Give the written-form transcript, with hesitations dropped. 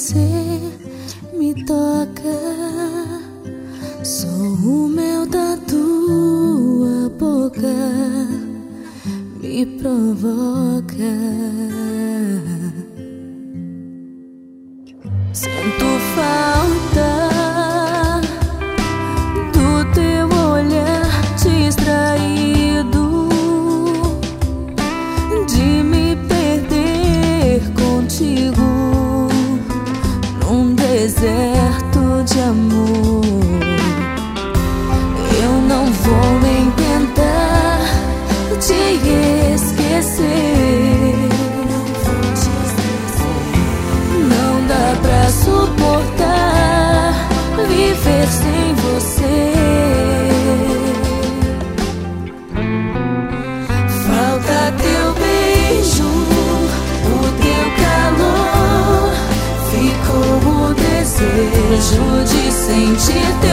você me toca, sou o mel da tua boca, me provoca. Sinto falta do teu olhar distraído, de me perder contigo num deserto de amor. Eu não vou nem tentar te esquecer, não dá pra suportar viver sem você. Falta teu beijo, o teu calor, ficou o desejo de sentir